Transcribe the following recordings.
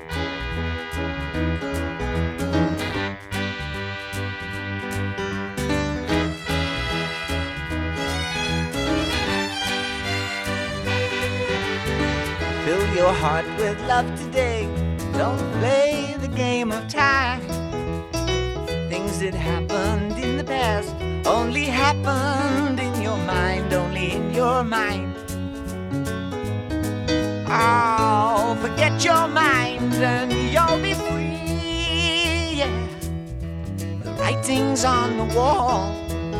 Fill your heart with love today. Don't play the game of time. Things that happened in the past only happened in your mind, only in your mind. Oh, forget your mind and you'll be free, yeah. The writing's on the wall.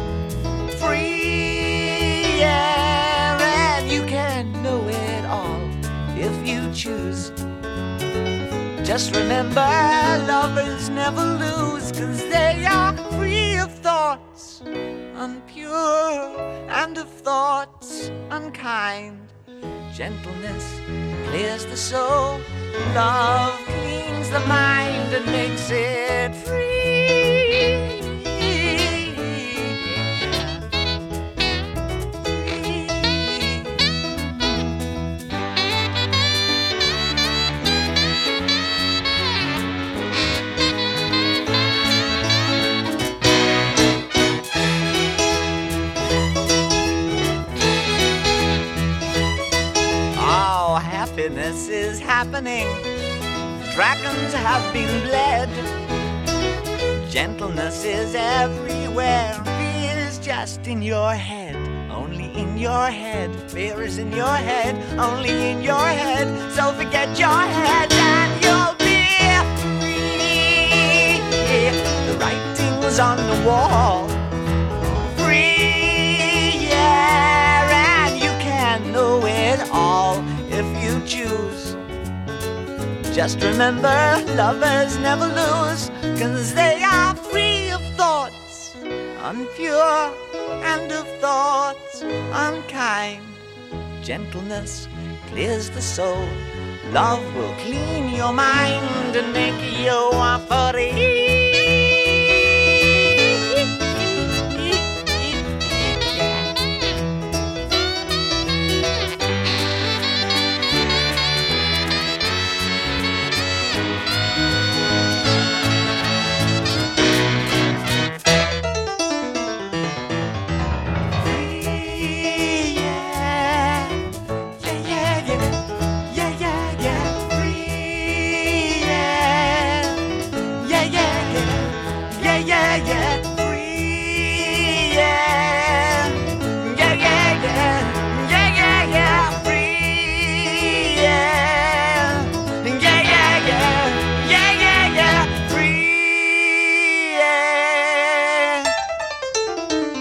Free, yeah, and you can know it all if you choose. Just remember, lovers never lose, 'cause they are free of thoughts unpure and of thoughts unkind. Gentleness clears the soul, love cleans the mind and makes it free. Happiness is happening. Dragons have been bled. Gentleness is everywhere. Fear is just in your head, only in your head. Fear is in your head, only in your head. So forget your head and you'll be free. The writing's on the wall. Free, yeah, and you can know it all if you choose. Just remember, lovers never lose, 'cause they are free of thoughts unpure and of thoughts unkind. Gentleness clears the soul. Love will clean your mind and make you free.